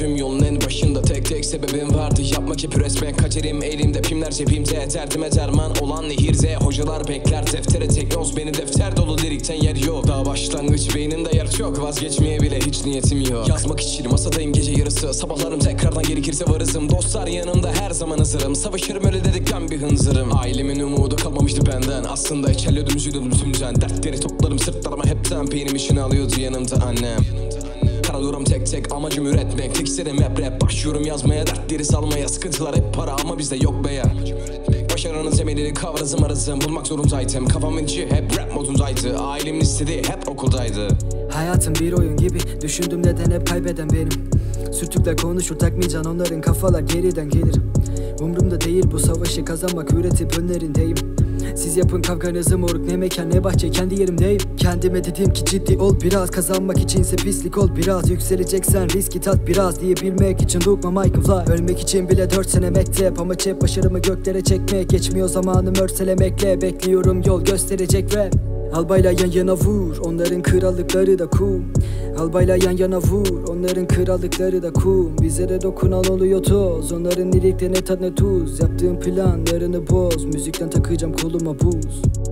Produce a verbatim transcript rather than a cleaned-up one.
Gözüm yolun en başında, tek tek sebebim vardı. Yapmak hep üretmek, kaderim elimde, pimler cebimde. Derdime derman olan nehirde, hocalar bekler deftere teknoz. Beni defter dolu lirikten yer yok. Daha başlangıç, beynimde yer çok. Vazgeçmeye bile hiç niyetim yok. Yazmak için masadayım gece yarısı, sabahlarım tekrardan gerekirse varızım. Dostlar yanımda her zaman hazırım, savaşırım öyle dedikten bir hınzırım. Ailemin umudu kalmamıştı benden, aslında içerliyordum üzülüyordum tümden. Dertleri toplarım sırtlarıma hepten, benim işini alıyordu yanımda annem. Karalıyorum tek tek, amacım üretmek, tek istedim hep rap. Başlıyorum yazmaya, dertleri salmaya, sıkıntılar hep para ama bizde yok be ya. Başarının temelini kavrazım arasım, bulmak zorundaydım. Kafamın içi hep rap modundaydı, ailemin istediği hep okuldaydı. Hayatım bir oyun gibi, düşündüm neden hep kaybeden benim. Sürtükler konuşur, takmayacaksın onların, kafalar geriden gelir. Umrumda değil bu savaşı kazanmak, üretip önlerindeyim. Siz yapın kavganızı moruk, ne mekan ne bahçe, kendi yerimdeyim. Kendime dedim ki ciddi ol biraz, kazanmak içinse pislik ol biraz. Yükseleceksen riski tat biraz, diyebilmek için dokma Michael'la. Ölmek için bile dört sene mektep, amaç hep başarımı göklere çekmek. Geçmiyor zamanım örselemekle, bekliyorum yol gösterecek rap. Albayla yan yana vur, onların krallıkları da kum. Albayla yan yana vur, onların krallıkları da kum. Bize de dokunan oluyor toz, onların lirikte ne tat ne tuz. Yaptığım planlarını boz, müzikten takacağım koluma buz.